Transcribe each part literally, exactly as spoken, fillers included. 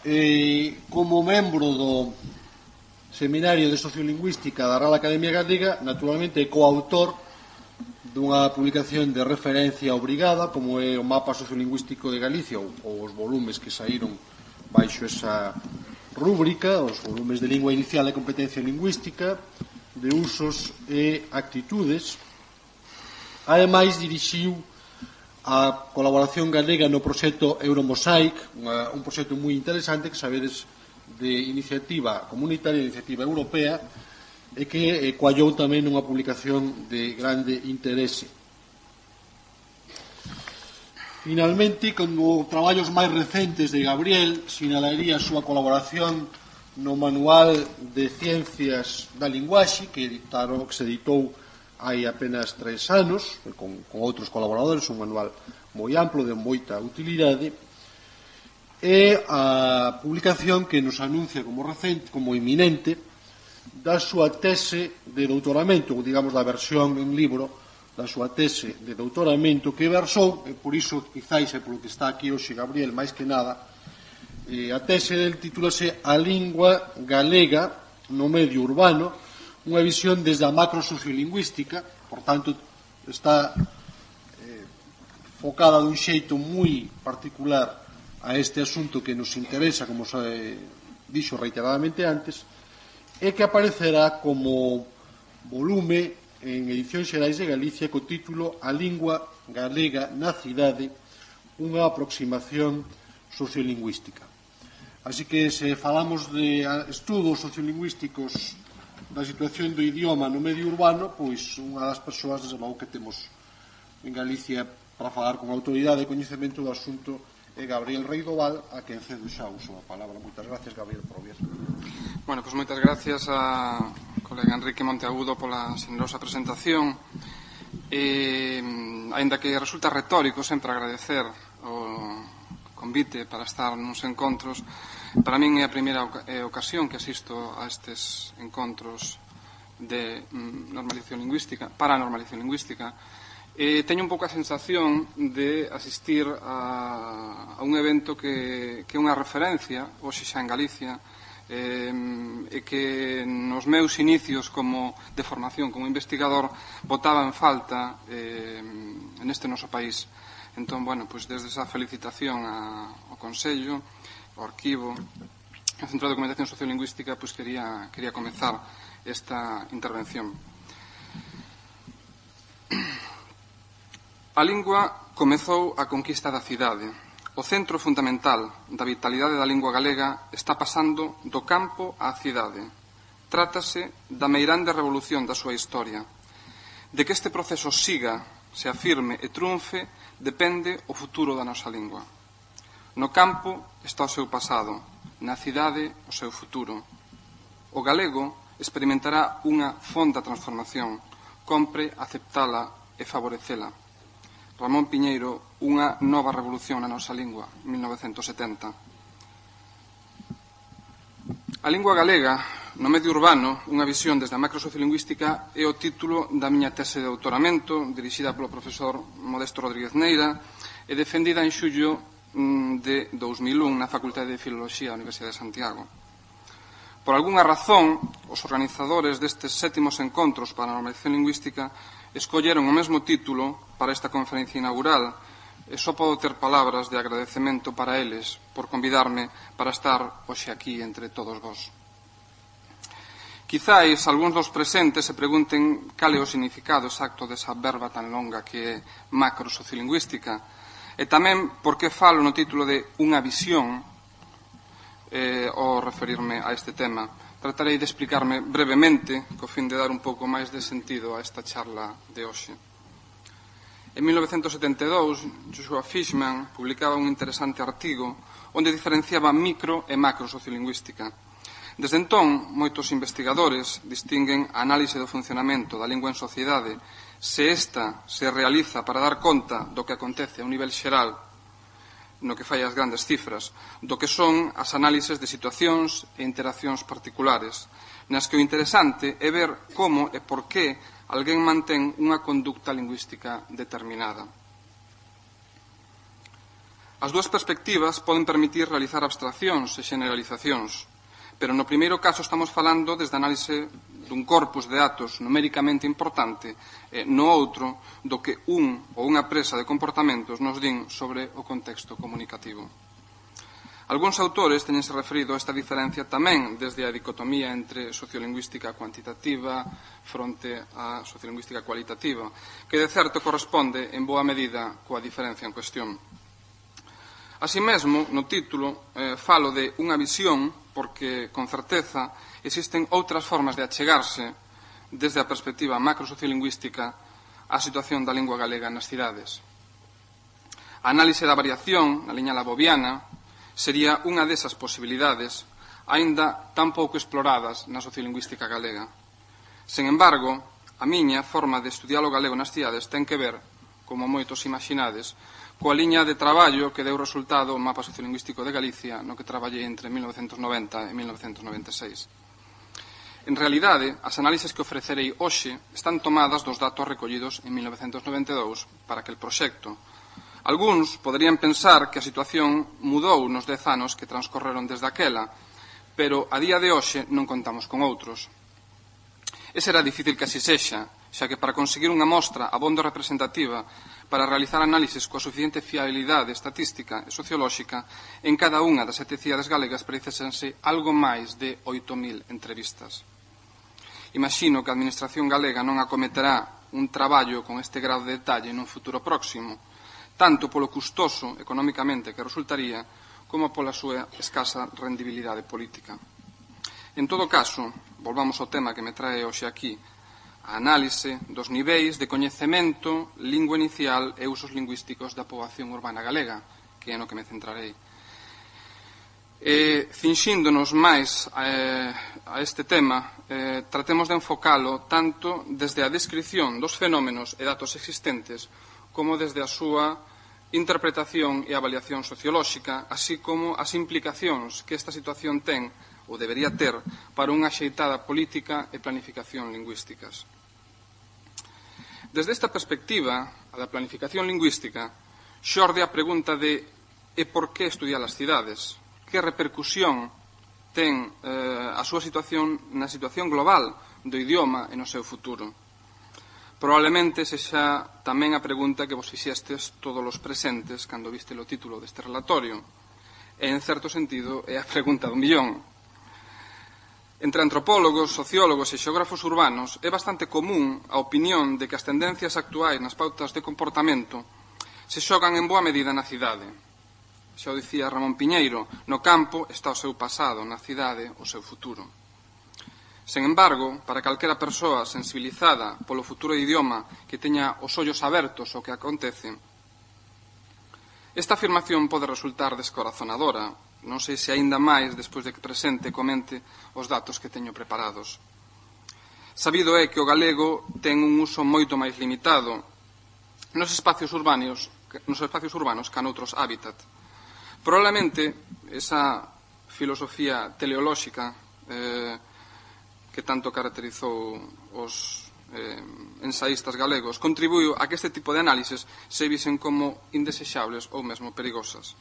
eh, como membro do Seminario de Sociolingüística da Real Academia Galega, naturalmente é coautor dunha publicación de referencia obrigada, como é o Mapa Sociolingüístico de Galicia, ou, ou os volumes que saíron baixo esa rúbrica, os volumes de Lingua Inicial e Competencia Lingüística, de Usos e Actitudes. Ademais, dirixiu a colaboración galega no proxecto Euromosaic, unha, un proxecto moi interesante que sabedes de iniciativa comunitaria e iniciativa europea e que eh, coallou tamén unha publicación de grande interese. Finalmente, como traballos máis recentes de Gabriel, sinalaría a súa colaboración no Manual de Ciencias da Linguaxe, que, editaron, que se editou hai apenas tres anos, con, con outros colaboradores, un manual moi amplo, de moita utilidade, e a publicación que nos anuncia como recente, como inminente, da súa tese de doutoramento, ou digamos da versión en libro da súa tese de doutoramento que versou, e por iso quizáis é polo que está aquí hoxe Gabriel, máis que nada, e a tese del titúlase A lingua galega no medio urbano, unha visión desde a macrosociolingüística, por tanto, está eh, focada dun xeito moi particular a este asunto que nos interesa, como se eh, dixo reiteradamente antes, e que aparecerá como volume en Edicións Xerais de Galicia co título A lingua galega na cidade, unha aproximación sociolingüística. Así que, se falamos de estudos sociolingüísticos da situación do idioma no medio urbano, pois unha das persoas, desde logo, que temos en Galicia para falar con autoridade e coñecemento do asunto é Gabriel Reidoval, a quen cedo xa uso a palabra. Moitas gracias, Gabriel, por vir. Bueno, pois moitas gracias a colega Enrique Monteagudo pola xenerosa presentación. E, aínda que resulta retórico sempre agradecer o convite para estar nuns encontros, para min é a primeira ocasión que asisto a estes encontros de normalización lingüística, para a normalización lingüística. E teño un pouco a sensación de asistir a, a un evento que, que é unha referencia, hoxe xa en Galicia, eh, e que nos meus inicios como de formación como investigador botaba en falta eh, neste noso país. Entón, bueno, pois desde esa felicitación a, ao Consello, ao Arquivo, ao Centro de Documentación Sociolingüística, pois quería, quería comezar esta intervención. A lingua comezou a conquista da cidade. O centro fundamental da vitalidade da lingua galega está pasando do campo á cidade. Trátase da meirande revolución da súa historia. De que este proceso siga, se afirme e triunfe, depende o futuro da nosa lingua. No campo está o seu pasado, na cidade o seu futuro. O galego experimentará unha fonda transformación, compre aceptala e favorecela. Ramón Piñeiro, unha nova revolución na nosa lingua, mil novecentos setenta. A lingua galega no medio urbano, unha visión desde a macrosociolingüística, é o título da miña tese de doutoramento, dirixida polo profesor Modesto Rodríguez Neira e defendida en xullo de dous mil un na Facultade de Filoloxía da Universidade de Santiago. Por algunha razón, os organizadores destes sétimos encontros para a normalización lingüística escolleron o mesmo título para esta conferencia inaugural e só podo ter palabras de agradecemento para eles por convidarme para estar hoxe aquí entre todos vós. Quizáis algúns dos presentes se pregunten cal é o significado exacto desa verba tan longa que é macrosociolingüística e tamén por que falo no título de unha visión eh, ao referirme a este tema. Tratarei de explicarme brevemente, co fin de dar un pouco máis de sentido a esta charla de hoxe. En mil novecentos setenta e dous, Joshua Fishman publicaba un interesante artigo onde diferenciaba micro e macro sociolingüística. Desde entón, moitos investigadores distinguen a análise do funcionamento da lingua en sociedade se esta se realiza para dar conta do que acontece a un nivel xeral no que fai as grandes cifras, do que son as análises de situacións e interaccións particulares, nas que o interesante é ver como e por que alguén mantén unha conducta lingüística determinada. As dúas perspectivas poden permitir realizar abstraccións e generalizacións, pero no primeiro caso estamos falando desde a análise dun corpus de datos numéricamente importante, e no outro do que un ou unha presa de comportamentos nos din sobre o contexto comunicativo. Algúns autores teñense referido a esta diferencia tamén desde a dicotomía entre sociolingüística cuantitativa fronte á sociolingüística cualitativa, que de certo corresponde en boa medida coa diferencia en cuestión. Así mesmo, no título, eh, falo de unha visión porque, con certeza, existen outras formas de achegarse desde a perspectiva macrosociolingüística á situación da lingua galega nas cidades. A análise da variación, na liña laboviana, sería unha desas posibilidades, aínda tan pouco exploradas na sociolingüística galega. Sen embargo, a miña forma de estudiar o galego nas cidades ten que ver, como moitos imaginades, coa liña de traballo que deu resultado o mapa sociolingüístico de Galicia, no que traballei entre mil novecentos noventa e mil novecentos noventa e seis. En realidade, as análises que ofrecerei hoxe están tomadas dos datos recollidos en mil novecentos noventa e dous para aquel proxecto. Algúns poderían pensar que a situación mudou nos dez anos que transcorreron desde aquela, pero a día de hoxe non contamos con outros. Ese era difícil que así sexa, xa que para conseguir unha mostra abondo representativa para realizar análises coa suficiente fiabilidade estatística e sociolóxica, en cada unha das sete cidades galegas precisense algo máis de oito mil entrevistas. Imagino que a Administración galega non acometerá un traballo con este grado de detalle nun futuro próximo, tanto polo custoso económicamente que resultaría como pola súa escasa rendibilidade política. En todo caso, volvamos ao tema que me trae hoxe aquí, a análise dos niveis de coñecemento, lingua inicial e usos lingüísticos da poboación urbana galega, que é no que me centrarei. E, cinxíndonos máis eh, a este tema, eh, tratemos de enfocalo tanto desde a descrición dos fenómenos e datos existentes como desde a súa interpretación e avaliación sociolóxica, así como as implicacións que esta situación ten ou debería ter para unha axeitada política e planificación lingüísticas. Desde esta perspectiva, a da planificación lingüística, xorde a pregunta de e por que estudiar as cidades? Que repercusión ten eh, a súa situación na situación global do idioma e no seu futuro? Probablemente sexa tamén a pregunta que vos fixestes todos os presentes cando viste o título deste relatorio. E, en certo sentido, é a pregunta do millón. Entre antropólogos, sociólogos e xeógrafos urbanos é bastante común a opinión de que as tendencias actuais nas pautas de comportamento se xogan en boa medida na cidade. Xa o dicía Ramón Piñeiro, no campo está o seu pasado, na cidade o seu futuro. Sen embargo, para calquera persoa sensibilizada polo futuro idioma que teña os ollos abertos ao que acontece, esta afirmación pode resultar descorazonadora. Non sei se aínda máis despois de que presente e comente os datos que teño preparados. Sabido é que o galego ten un uso moito máis limitado nos espacios urbanos, nos espacios urbanos que noutros hábitat. Probablemente esa filosofía teleolóxica eh, que tanto caracterizou os eh, ensaístas galegos contribuiu a que este tipo de análises se visen como indesexables ou mesmo perigosas.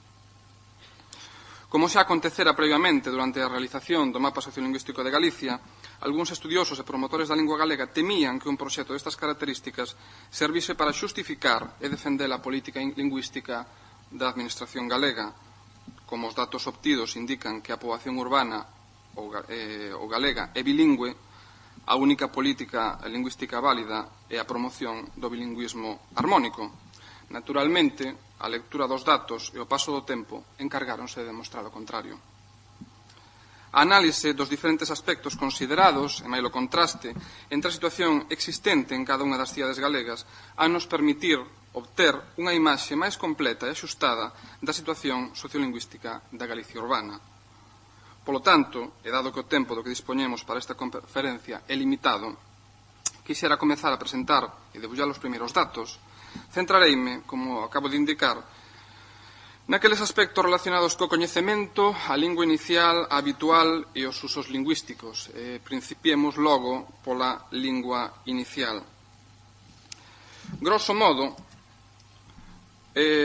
Como xa acontecera previamente durante a realización do mapa sociolingüístico de Galicia, algúns estudiosos e promotores da lingua galega temían que un proxecto destas características servise para xustificar e defender a política lingüística da Administración galega, como os datos obtidos indican que a poboación urbana ou, eh, ou galega é bilingüe, a única política lingüística válida é a promoción do bilingüismo armónico. Naturalmente, a lectura dos datos e o paso do tempo encargáronse de demostrar o contrario. A análise dos diferentes aspectos considerados, e mailo contraste, entre a situación existente en cada unha das cidades galegas, a nos permitir obter unha imaxe máis completa e axustada da situación sociolingüística da Galicia urbana. Polo tanto, e dado que o tempo do que dispoñemos para esta conferencia é limitado, quixera comezar a presentar e debullar os primeiros datos. Centrareime, como acabo de indicar, naqueles aspectos relacionados co coñecemento, a lingua inicial, a habitual e os usos lingüísticos. Eh, principiemos logo pola lingua inicial. Grosso modo, eh,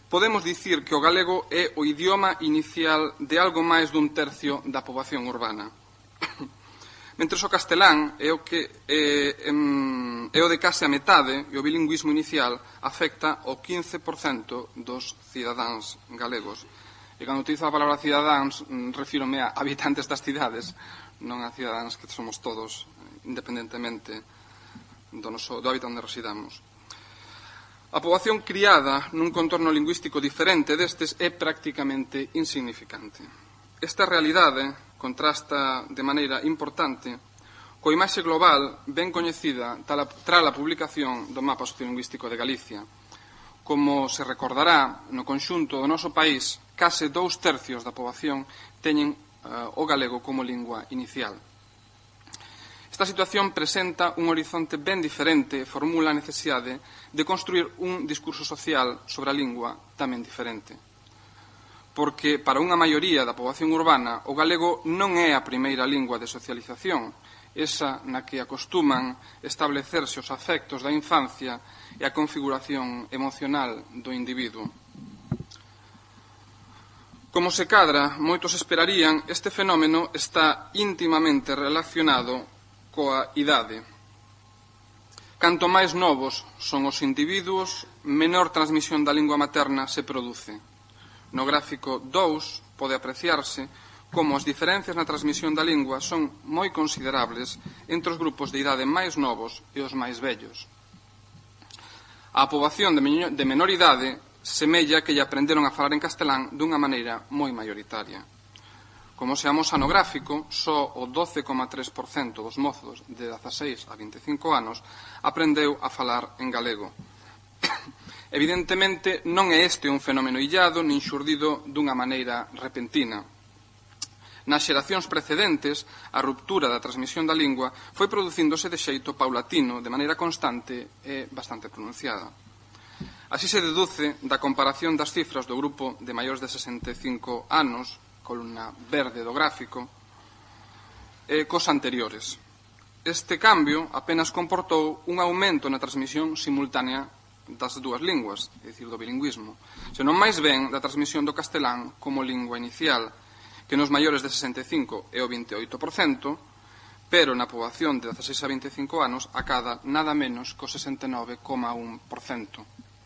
podemos dicir que o galego é o idioma inicial de algo máis dun tercio da poboación urbana. Mentre o castelán é o que é, é o de case a metade e o bilingüismo inicial afecta o quince por cento dos cidadáns galegos. E cando utilizo a palabra cidadáns, refírome a habitantes das cidades, non a cidadáns que somos todos, independentemente do, noso, do hábitat onde residamos. A poboación criada nun contorno lingüístico diferente destes é prácticamente insignificante. Esta realidade contrasta de maneira importante coa imaxe global ben coñecida tras a publicación do mapa sociolingüístico de Galicia. Como se recordará, no conxunto do noso país, case dous tercios da poboación teñen uh, o galego como lingua inicial. Esta situación presenta un horizonte ben diferente e formula a necesidade de construir un discurso social sobre a lingua tamén diferente. Porque para unha maioría da poboación urbana o galego non é a primeira lingua de socialización, esa na que acostuman establecerse os afectos da infancia e a configuración emocional do individuo. Como se cadra, moitos esperarían, este fenómeno está íntimamente relacionado coa idade. Canto máis novos son os individuos, menor transmisión da lingua materna se produce. No gráfico dous pode apreciarse como as diferencias na transmisión da lingua son moi considerables entre os grupos de idade máis novos e os máis vellos. A poboación de menor idade semella que lle aprenderon a falar en castelán dunha maneira moi maioritaria. Como se amosa no gráfico, só o doce coma tres por cento dos mozos de dezaseis a vinte e cinco anos aprendeu a falar en galego. Evidentemente, non é este un fenómeno illado nin xurdido dunha maneira repentina. Nas xeracións precedentes, a ruptura da transmisión da lingua foi producíndose de xeito paulatino, de maneira constante e bastante pronunciada. Así se deduce da comparación das cifras do grupo de maiores de sesenta e cinco anos, columna verde do gráfico, e cos anteriores. Este cambio apenas comportou un aumento na transmisión simultánea das dúas linguas, é dicir, do bilingüismo, senón máis ben da transmisión do castelán como lingua inicial, que nos maiores de sesenta e cinco é o vinte e oito por cento, pero na poboación de dezaseis a vinte e cinco anos acada nada menos co sesenta e nove coma un por cento.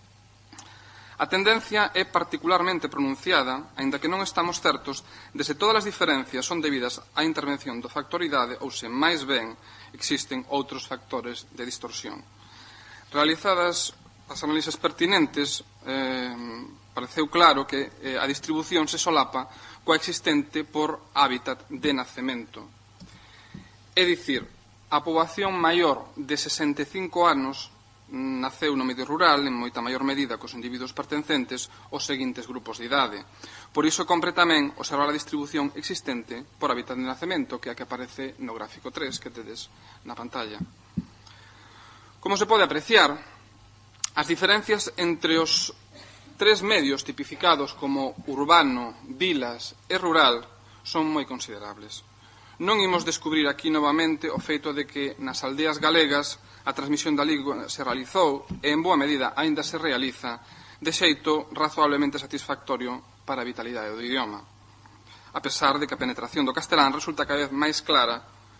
A tendencia é particularmente pronunciada, aínda que non estamos certos de se todas as diferencias son debidas á intervención do factor idade ou se, máis ben, existen outros factores de distorsión. Realizadas as análises pertinentes, eh, pareceu claro que eh, a distribución se solapa coa existente por hábitat de nacemento. É dicir, a poboación maior de sesenta e cinco anos naceu no medio rural, en moita maior medida cos individuos pertencentes aos seguintes grupos de idade. Por iso compre tamén observar a distribución existente por hábitat de nacemento, que é a que aparece no gráfico tres que tedes na pantalla. Como se pode apreciar, as diferencias entre os tres medios tipificados como urbano, vilas e rural son moi considerables. Non imos descubrir aquí novamente o feito de que nas aldeas galegas a transmisión da lingua se realizou e en boa medida aínda se realiza de xeito razoablemente satisfactorio para a vitalidade do idioma, a pesar de que a penetración do castelán resulta cada vez máis clara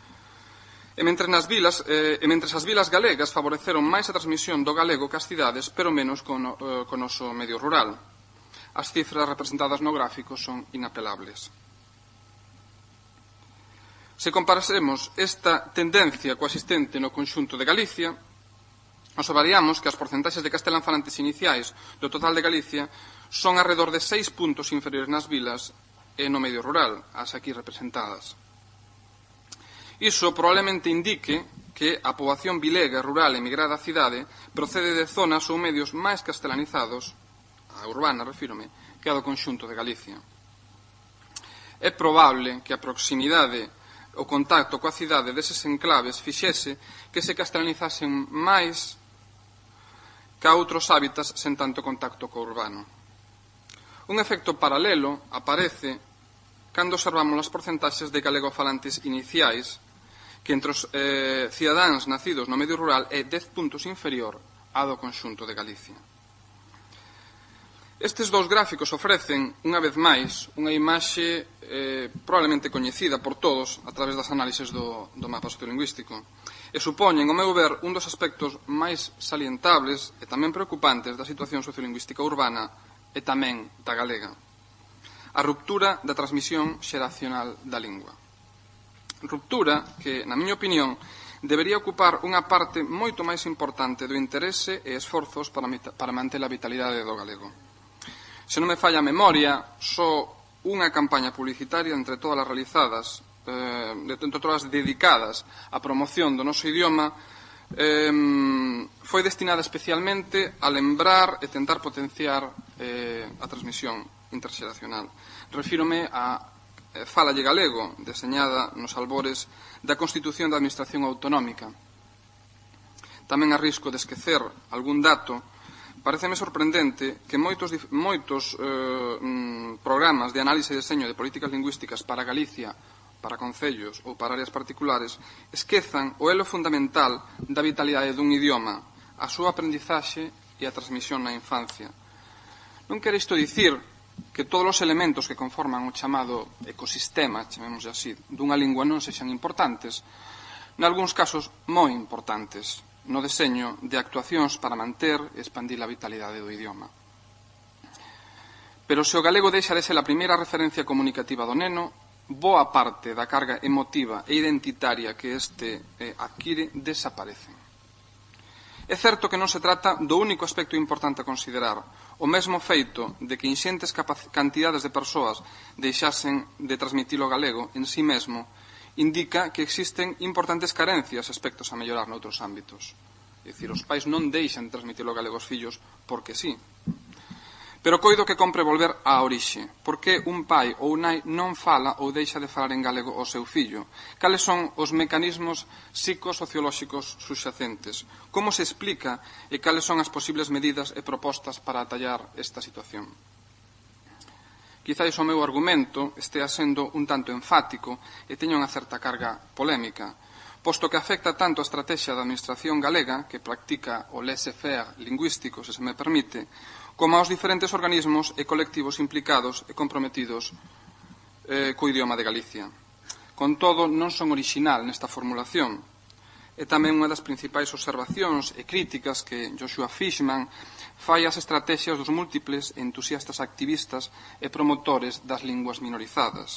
e mentre, nas vilas, eh, e mentre as vilas galegas favoreceron máis a transmisión do galego que as cidades, pero menos con o eh, noso medio rural. As cifras representadas no gráfico son inapelables. Se comparásemos esta tendencia coa existente no conxunto de Galicia, observaríamos que as porcentaxes de castelán falantes iniciais do total de Galicia son arredor de seis puntos inferiores nas vilas e no medio rural, as aquí representadas. Iso probablemente indique que a poboación vilega rural emigrada á cidade procede de zonas ou medios máis castelanizados, a urbana, refírome, que a do conxunto de Galicia. É probable que a proximidade o contacto coa cidade deses enclaves fixese que se castelanizasen máis que a outros hábitats sen tanto contacto co urbano. Un efecto paralelo aparece cando observamos as porcentaxes de galegofalantes iniciais, que entre os eh, cidadáns nacidos no medio rural é dez puntos inferior á do conxunto de Galicia. Estes dous gráficos ofrecen, unha vez máis, unha imaxe eh, probablemente coñecida por todos a través das análises do, do mapa sociolingüístico e supoñen, ao meu ver, un dos aspectos máis salientables e tamén preocupantes da situación sociolingüística urbana e tamén da galega. A ruptura da transmisión xeracional da lingua. Ruptura que, na miña opinión, debería ocupar unha parte moito máis importante do interese e esforzos para, para manter a vitalidade do galego. Se non me falla a memoria, só unha campaña publicitaria entre todas as realizadas, eh, entre todas as dedicadas á promoción do noso idioma, eh, foi destinada especialmente a lembrar e tentar potenciar eh, a transmisión interxeracional. Refírome a eh, Fálalle Galego, deseñada nos albores da Constitución da Administración Autonómica. Tamén a risco de esquecer algún dato. Pareceme sorprendente que moitos, moitos eh, programas de análise e deseño de políticas lingüísticas para Galicia, para concellos ou para áreas particulares esquezan o elo fundamental da vitalidade dun idioma, a súa aprendizaxe e a transmisión na infancia. Non quere isto dicir que todos os elementos que conforman o chamado ecosistema, chamemos así, dunha lingua non sexan importantes, nalgúns casos moi importantes, no deseño de actuacións para manter e expandir a vitalidade do idioma. Pero se o galego deixa de ser a primeira referencia comunicativa do neno, boa parte da carga emotiva e identitaria que este eh, adquire desaparece. É certo que non se trata do único aspecto importante a considerar, o mesmo feito de que inxentes cantidades de persoas deixasen de transmitir o galego en sí mesmo indica que existen importantes carencias aspectos a mellorar noutros ámbitos. É dicir, os pais non deixan de transmitir o galego aos fillos porque sí. Pero coido que compre volver á orixe. Por que un pai ou nai non fala ou deixa de falar en galego ao seu fillo? Cales son os mecanismos psicosociolóxicos subxacentes? Como se explica e cales son as posibles medidas e propostas para atallar esta situación? Quizáis o meu argumento estea sendo un tanto enfático e teña unha certa carga polémica, posto que afecta tanto a estrategia da administración galega, que practica o laissez-faire lingüístico, se se me permite, como aos diferentes organismos e colectivos implicados e comprometidos eh, co idioma de Galicia. Con todo, non son orixinal nesta formulación. É tamén unha das principais observacións e críticas que Joshua Fishman fai as estrategias dos múltiples entusiastas activistas e promotores das linguas minorizadas.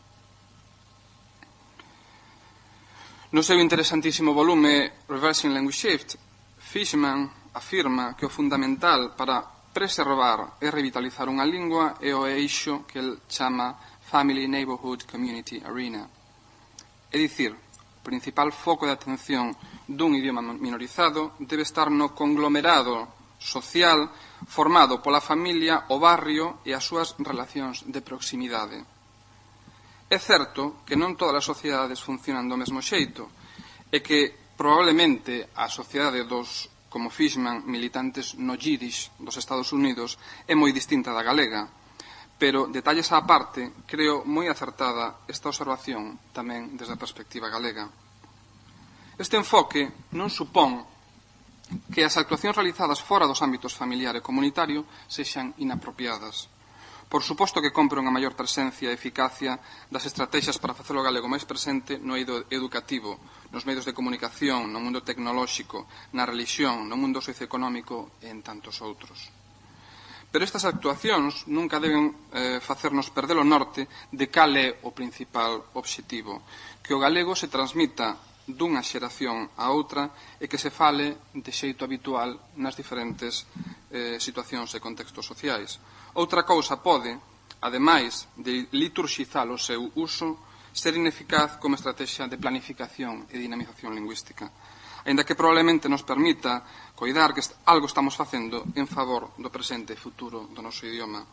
No seu interesantísimo volume Reversing Language Shift, Fishman afirma que o fundamental para preservar e revitalizar unha lingua é o eixo que el chama Family, Neighborhood, Community, Arena. É dicir, o principal foco de atención dun idioma minorizado debe estar no conglomerado social formado pola familia, o barrio e as súas relacións de proximidade. É certo que non todas as sociedades funcionan do mesmo xeito e que probablemente a sociedade dos, como Fishman, militantes no Yiddish dos Estados Unidos é moi distinta da galega, pero detalles á parte, creo moi acertada esta observación tamén desde a perspectiva galega. Este enfoque non supón que as actuacións realizadas fora dos ámbitos familiar e comunitario sexan inapropiadas. Por suposto que compre unha maior presencia e eficacia das estrategias para facer o galego máis presente no eido educativo, nos medios de comunicación, no mundo tecnolóxico, na religión, no mundo socioeconómico e en tantos outros. Pero estas actuacións nunca deben eh, facernos perder o norte de cal é o principal obxectivo, que o galego se transmita dunha xeración a outra e que se fale de xeito habitual nas diferentes eh, situacións e contextos sociais. Outra cousa pode, ademais de liturxizar o seu uso, ser ineficaz como estrategia de planificación e dinamización lingüística, aínda que probablemente nos permita coidar que algo estamos facendo en favor do presente e futuro do noso idioma.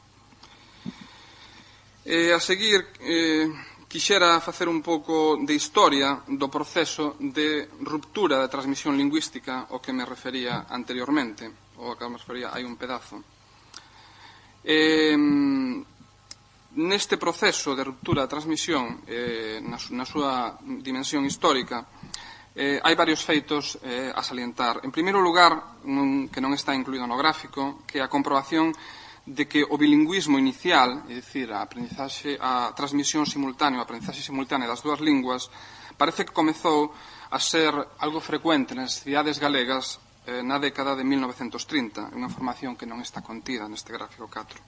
E a seguir, eh, quixera facer un pouco de historia do proceso de ruptura da transmisión lingüística ao que me refería anteriormente, ou ao que me refería hai un pedazo. Eh, neste proceso de ruptura da transmisión, eh, na, na súa dimensión histórica, eh, hai varios feitos eh, a salientar. En primeiro lugar, un, que non está incluído no gráfico, que é a comprobación de que o bilingüismo inicial, é dicir, a, aprendizaxe, a transmisión simultánea, a aprendizaxe simultánea das dúas linguas, parece que comezou a ser algo frecuente nas cidades galegas eh, na década de mil novecentos trinta, unha información que non está contida neste gráfico catro.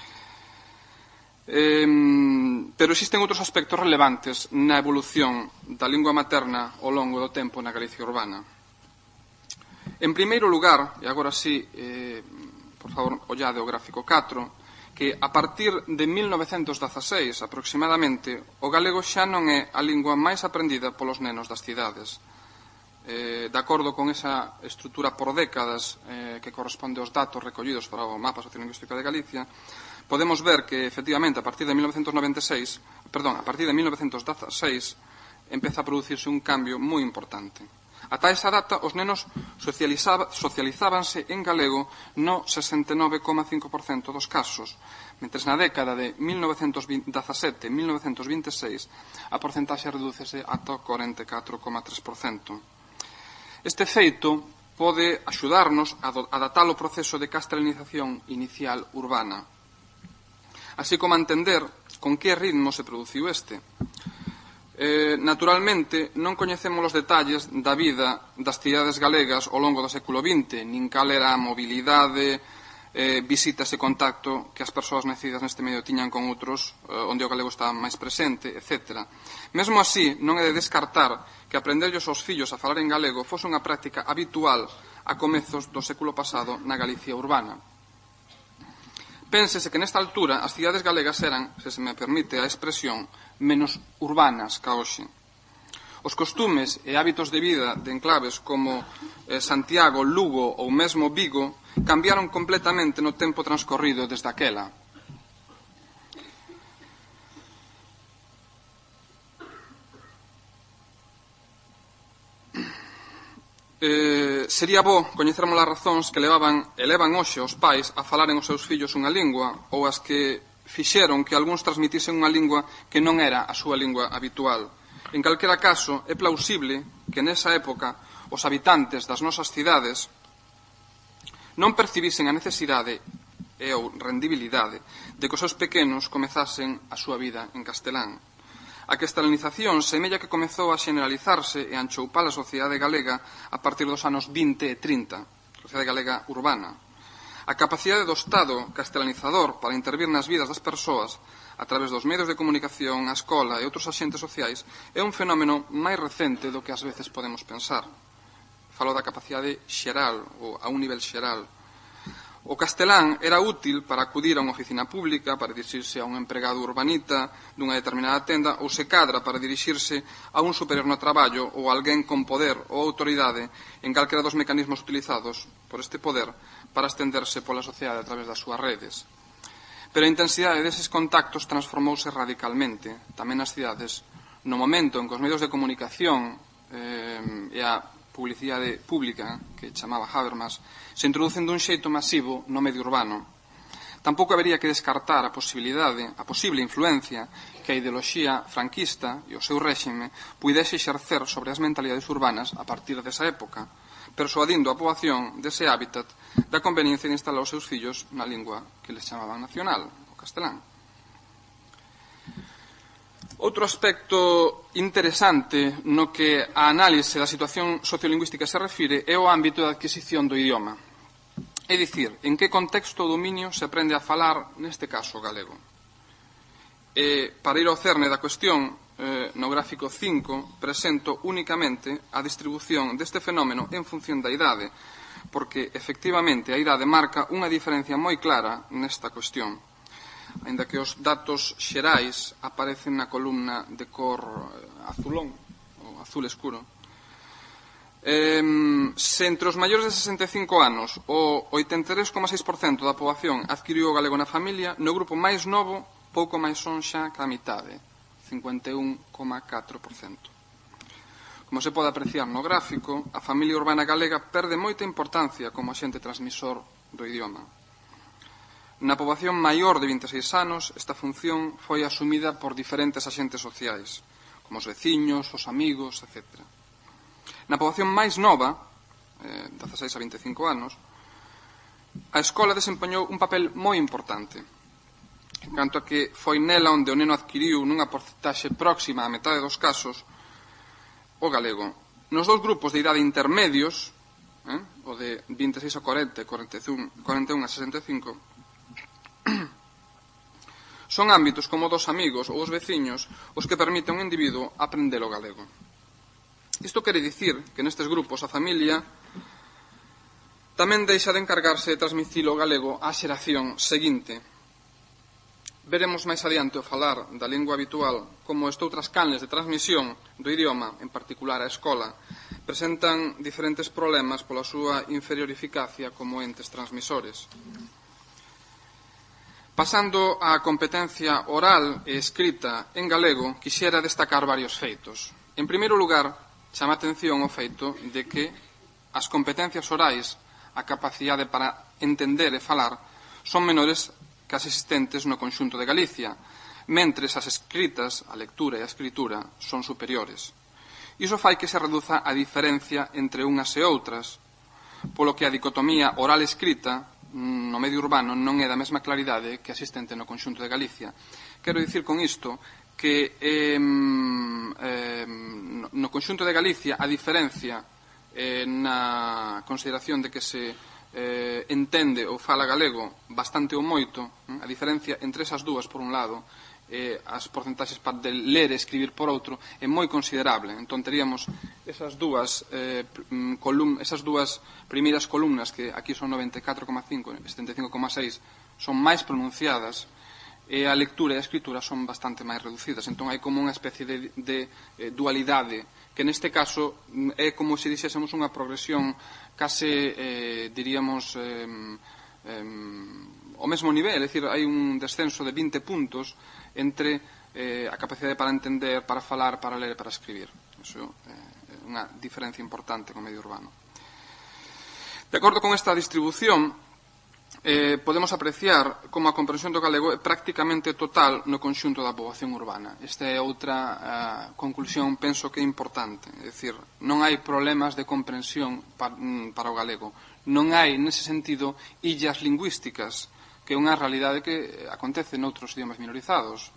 Eh, pero existen outros aspectos relevantes na evolución da lingua materna ao longo do tempo na Galicia urbana. En primeiro lugar, e agora sí, eh, por favor, ollade o gráfico catro, que a partir de mil novecentos dezaseis aproximadamente o galego xa non é a lingua máis aprendida polos nenos das cidades. Eh, de acordo con esa estrutura por décadas eh, que corresponde aos datos recollidos para o mapa sociolingüístico de Galicia, podemos ver que, efectivamente, a partir de mil novecentos noventa e seis, perdón, a partir de mil novecentos dezaseis, empeza a producirse un cambio moi importante. Ata esa data, os nenos socializábanse en galego no sesenta e nove coma cinco por cento dos casos, mentres na década de mil novecentos dezasete a mil novecentos vinte e seis a porcentaxe redúcese ata o corenta e catro coma tres por cento. Este feito pode axudarnos a adaptar o proceso de castelanización inicial urbana, así como a entender con que ritmo se produciu este. Eh, naturalmente, non coñecemos os detalles da vida das cidades galegas ao longo do século vinte, nin cal era a mobilidade, eh, visitas e contacto que as persoas nacidas neste medio tiñan con outros, eh, onde o galego estaba máis presente, etcétera. Mesmo así, non é de descartar que aprenderllos aos fillos a falar en galego fose unha práctica habitual a comezos do século pasado na Galicia urbana. Pénsese que nesta altura as cidades galegas eran, se se me permite a expresión, menos urbanas ca hoxe. Os costumes e hábitos de vida de enclaves como eh, Santiago, Lugo ou mesmo Vigo cambiaron completamente no tempo transcorrido desde aquela. Eh, sería bo coñecermos as razóns que levaban e levan hoxe os pais a falaren os seus fillos unha lingua ou as que fixeron que algúns transmitisen unha lingua que non era a súa lingua habitual. En calquera caso, é plausible que nesa época os habitantes das nosas cidades non percibisen a necesidade e ou rendibilidade de que os seus pequenos comezasen a súa vida en castelán. A castelanización semella que comezou a generalizarse e a enchoupar a sociedade galega a partir dos anos vinte e trinta, a sociedade galega urbana. A capacidade do Estado castelanizador para intervir nas vidas das persoas a través dos medios de comunicación, a escola e outros axentes sociais é un fenómeno máis recente do que ás veces podemos pensar. Falo da capacidade xeral ou a un nivel xeral. O castelán era útil para acudir a unha oficina pública, para dirixirse a un empregado urbanita dunha determinada tenda, ou se cadra para dirixirse a un superior no traballo ou a alguén con poder ou autoridade en calquera dos mecanismos utilizados por este poder para estenderse pola sociedade a través das súas redes. Pero a intensidade deses contactos transformouse radicalmente, tamén nas cidades, no momento en que os medios de comunicación eh, e a publicidade pública, que chamaba Habermas, se introducen dun xeito masivo no medio urbano. Tampouco habería que descartar a posibilidade, a posible influencia que a ideoloxía franquista e o seu réxime puidese exercer sobre as mentalidades urbanas a partir desa época, persuadindo a poboación dese hábitat da conveniencia de instalar os seus fillos na lingua que les chamaban nacional, o castelán. Outro aspecto interesante no que a análise da situación sociolingüística se refire é o ámbito da adquisición do idioma. É dicir, en que contexto ou dominio se aprende a falar, neste caso, galego. E, para ir ao cerne da cuestión, eh, no gráfico cinco, presento únicamente a distribución deste fenómeno en función da idade, porque, efectivamente, a idade marca unha diferencia moi clara nesta cuestión. Ainda que os datos xerais aparecen na columna de cor azulón, ou azul escuro. Eh, se entre os maiores de sesenta e cinco anos o oitenta e tres coma seis por cento da poboación adquiriu o galego na familia, no grupo máis novo pouco máis son xa que a mitade, cincuenta e un coma catro por cento. Como se pode apreciar no gráfico, a familia urbana galega perde moita importancia como axente transmisor do idioma. Na poboación maior de vinte e seis anos, esta función foi asumida por diferentes axentes sociais, como os veciños, os amigos, etcétera. Na poboación máis nova, eh, dezaseis a vinte e cinco anos, a escola desempeñou un papel moi importante, en canto a que foi nela onde o neno adquiriu nunha porcentaxe próxima á metade dos casos o galego. Nos dous grupos de idade intermedios, eh, o de vinte e seis a corenta e corenta e un a sesenta e cinco, son ámbitos como dos amigos ou os veciños os que permiten ao individuo aprender o galego. Isto quere dicir que nestes grupos a familia tamén deixa de encargarse de transmitir o galego á xeración seguinte. Veremos máis adiante ao falar da lingua habitual como estoutras canles de transmisión do idioma, en particular a escola, presentan diferentes problemas pola súa inferior eficacia como entes transmisores. Pasando á competencia oral e escrita en galego, quixera destacar varios feitos. En primeiro lugar, chama a atención o feito de que as competencias orais, a capacidade para entender e falar, son menores que as existentes no conxunto de Galicia, mentres as escritas, a lectura e a escritura, son superiores. Iso fai que se reduza a diferencia entre unhas e outras, polo que a dicotomía oral-escrita no medio urbano non é da mesma claridade que a existente no conxunto de Galicia. Quero dicir con isto que eh, eh, no conxunto de Galicia a diferencia eh, na consideración de que se eh, entende ou fala galego bastante ou moito, eh, a diferencia entre esas dúas por un lado e as porcentaxes de ler e escribir por outro é moi considerable. Entón teríamos esas dúas eh, colum esas dúas primeiras columnas que aquí son noventa e catro coma cinco e setenta e cinco coma seis son máis pronunciadas e a lectura e a escritura son bastante máis reducidas. Entón hai como unha especie de, de eh, dualidade que neste caso é como se dixésemos unha progresión case, eh, diríamos, eh, eh, ao mesmo nivel, é dicir, hai un descenso de vinte puntos entre eh, a capacidade para entender, para falar, para ler e para escribir. Iso é eh, unha diferencia importante co medio urbano. De acordo con esta distribución, eh, podemos apreciar como a comprensión do galego é prácticamente total no conxunto da poboación urbana. Esta é outra uh, conclusión, penso que é importante. É dicir, non hai problemas de comprensión para, mm, para o galego. Non hai, nese sentido, illas lingüísticas, que é unha realidade que acontece noutros idiomas minorizados.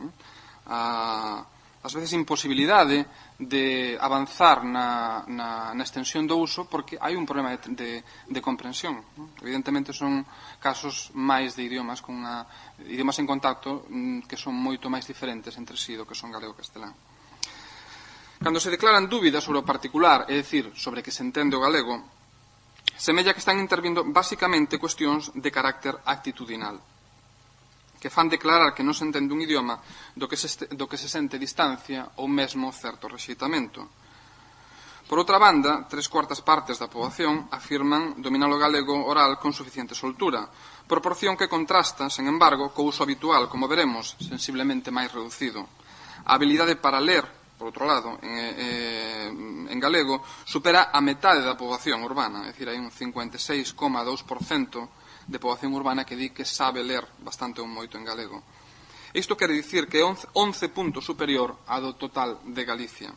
A, ás veces imposibilidade de avanzar na, na, na extensión do uso porque hai un problema de, de, de comprensión. Evidentemente son casos máis de idiomas con unha, idiomas en contacto que son moito máis diferentes entre si do que son galego e castelán. Cando se declaran dúbidas sobre o particular, é dicir, sobre que se entende o galego, semella que están intervindo basicamente cuestións de carácter actitudinal, que fan declarar que non se entende un idioma do que se, do que se sente distancia ou mesmo certo rexeitamento. Por outra banda, tres cuartas partes da poboación afirman dominar o galego oral con suficiente soltura, proporción que contrasta, sen embargo, co uso habitual, como veremos, sensiblemente máis reducido. A habilidade para ler, por outro lado, en, eh, en galego, supera a metade da poboación urbana, é dicir, hai un cincuenta e seis coma dous por cento de poboación urbana que di que sabe ler bastante ou moito en galego. Isto quere dicir que é once puntos superior á do total de Galicia.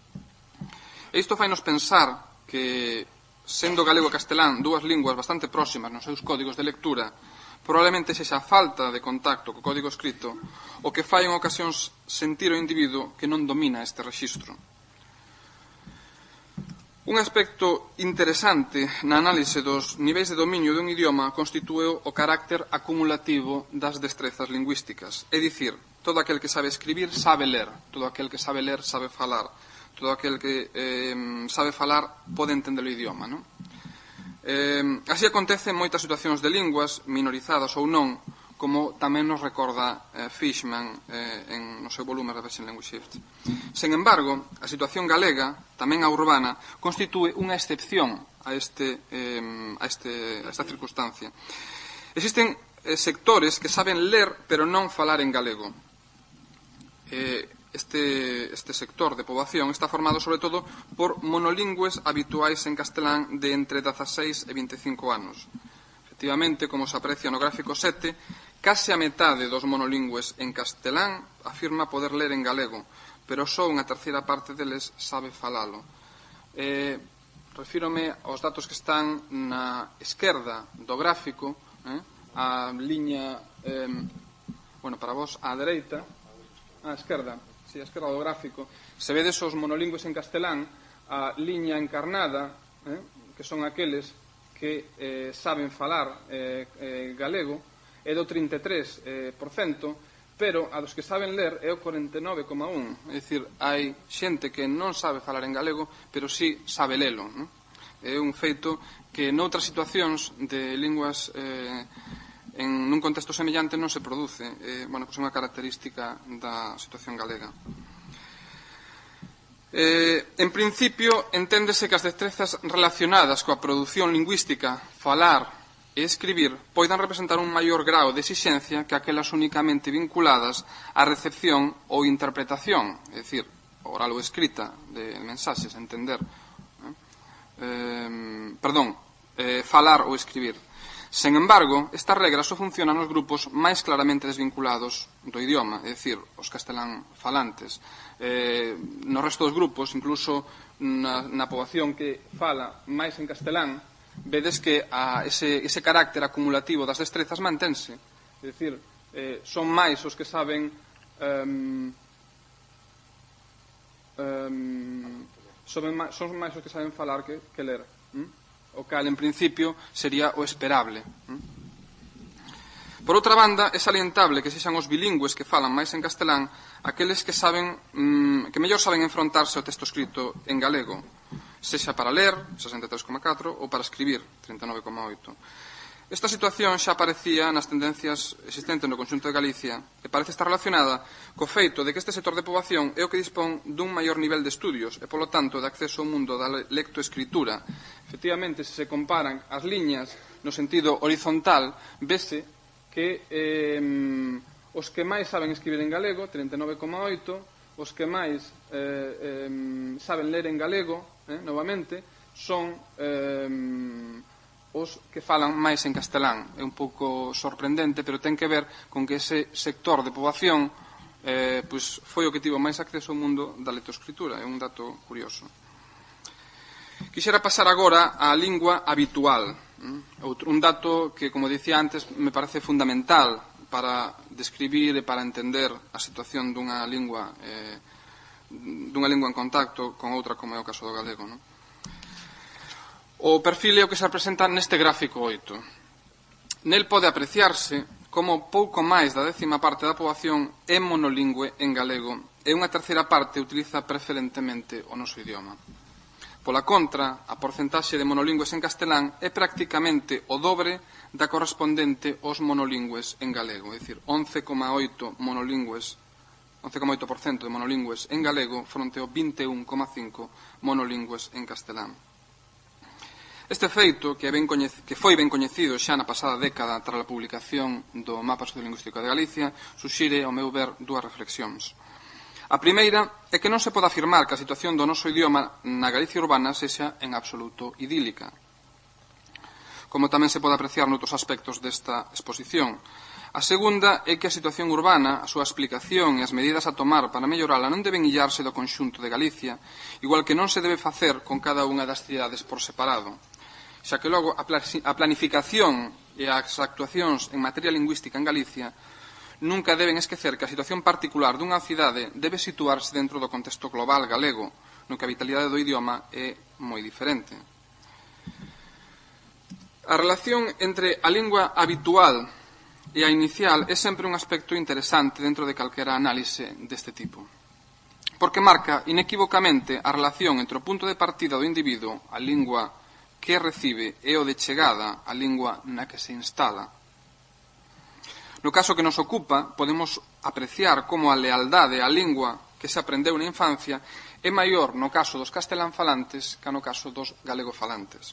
E isto fai nos pensar que, sendo galego e castelán dúas linguas bastante próximas nos seus códigos de lectura, probablemente sexa a falta de contacto co código escrito o que fai en ocasións sentir o individuo que non domina este rexistro. Un aspecto interesante na análise dos niveis de dominio dun idioma constitúe o carácter acumulativo das destrezas lingüísticas. É dicir, todo aquel que sabe escribir sabe ler, todo aquel que sabe ler sabe falar, todo aquel que eh, sabe falar pode entender o idioma, non? Eh, así acontece en moitas situacións de linguas, minorizadas ou non, como tamén nos recorda eh, Fishman eh, en, no seu volume Reversion Language Shift. Sen embargo, a situación galega, tamén a urbana, constitúe unha excepción a, este, eh, a, este, a esta circunstancia. Existen eh, sectores que saben ler, pero non falar en galego. Eh, este, este sector de poboación está formado, sobre todo, por monolingües habituais en castelán de entre dezaseis e vinte e cinco anos. Efectivamente, como se aprecia no gráfico sete, case a metade dos monolingües en castelán afirma poder ler en galego, pero só unha terceira parte deles sabe falalo. Eh, refírome aos datos que están na esquerda do gráfico, eh? A liña, eh, bueno, para vos, á dereita, á esquerda, si, a esquerda do gráfico, se vedes os monolingües en castelán, a liña encarnada, eh, que son aqueles que eh, saben falar eh, eh, galego, é do trinta e tres por cento, pero a dos que saben ler é o cuarenta e nove coma un. É dicir, hai xente que non sabe falar en galego, pero sí sabe lelo. Non? É un feito que noutras situacións de linguas eh, en nun contexto semellante non se produce. Eh, bueno, pois é unha característica da situación galega. Eh, en principio, enténdese que as destrezas relacionadas coa produción lingüística, falar e escribir, poidan representar un maior grao de exixencia que aquelas únicamente vinculadas á recepción ou interpretación, é dicir, oral ou escrita de mensaxes, entender. Eh, perdón, eh, falar ou escribir. Sen embargo, estas regras só funcionan nos grupos máis claramente desvinculados do idioma, é dicir, os castelán falantes. Eh, no resto dos grupos, incluso na, na poboación que fala máis en castelán, vedes que a ese, ese carácter acumulativo das destrezas mantense. É dicir, eh, son máis os que saben um, um, son, máis, son máis os que saben falar que, que ler. ¿Mm? O cal, en principio, sería o esperable. ¿Mm? Por outra banda, é salientable que sexan os bilingües que falan máis en castelán aqueles que saben mmm, que mellor saben enfrontarse ao texto escrito en galego, sexa para ler, sesenta e tres coma catro, ou para escribir, trinta e nove coma oito. Esta situación xa aparecía nas tendencias existentes no conxunto de Galicia e parece estar relacionada co feito de que este sector de poboación é o que dispón dun maior nivel de estudios e, polo tanto, de acceso ao mundo da lectoescritura. Efectivamente, se se comparan as liñas no sentido horizontal, vese que eh, os que máis saben escribir en galego, trinta e nove coma oito, os que máis eh, eh, saben ler en galego, Eh, novamente, son eh, os que falan máis en castelán. É un pouco sorprendente, pero ten que ver con que ese sector de poboación eh, pois foi o que tivo máis acceso ao mundo da lectoescritura. É un dato curioso. Quixera pasar agora á lingua habitual. Outro, un dato que, como dicía antes, me parece fundamental para describir e para entender a situación dunha lingua eh, dunha lingua en contacto con outra, como é o caso do galego. Non? O perfil é o que se representa neste gráfico oito. Nel pode apreciarse como pouco máis da décima parte da poboación é monolingüe en galego e unha terceira parte utiliza preferentemente o noso idioma. Pola contra, a porcentaxe de monolingües en castelán é prácticamente o dobre da correspondente aos monolingües en galego, é dicir, once coma oito monolingües once coma oito por cento de monolingües en galego fronte ao vinte e un coma cinco por cento monolingües en castelán. Este feito, que, é ben coñec- que foi ben coñecido xa na pasada década tras a publicación do Mapa Sociolingüístico de Galicia, suxire, ao meu ver, dúas reflexións. A primeira é que non se pode afirmar que a situación do noso idioma na Galicia urbana sexa en absoluto idílica, como tamén se pode apreciar noutros aspectos desta exposición. A segunda é que a situación urbana, a súa explicación e as medidas a tomar para mellorala non deben illarse do conxunto de Galicia, igual que non se debe facer con cada unha das cidades por separado, xa que logo a planificación e as actuacións en materia lingüística en Galicia nunca deben esquecer que a situación particular dunha cidade debe situarse dentro do contexto global galego, no que a vitalidade do idioma é moi diferente. A relación entre a lingua habitual e a inicial é sempre un aspecto interesante dentro de calquera análise deste tipo, porque marca inequívocamente a relación entre o punto de partida do individuo, a lingua que recibe, e o de chegada, a lingua na que se instala. No caso que nos ocupa, podemos apreciar como a lealdade á lingua que se aprendeu na infancia é maior no caso dos castelán falantes que no caso dos galego falantes.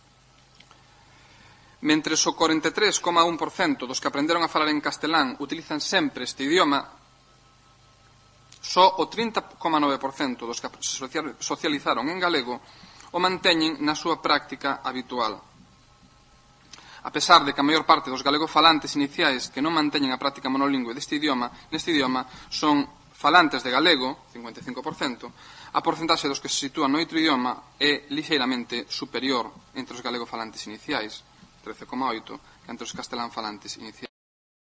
Mentres o cuarenta e tres coma un por cento dos que aprenderon a falar en castelán utilizan sempre este idioma, só o trinta coma nove por cento dos que se socializaron en galego o manteñen na súa práctica habitual. A pesar de que a maior parte dos galego-falantes iniciais que non manteñen a práctica monolingüe deste idioma, neste idioma son falantes de galego, cincuenta e cinco por cento, a porcentaxe dos que se sitúan no outro idioma é lixeiramente superior entre os galego-falantes iniciais, trece coma oito, que entre os castelán falantes iniciais.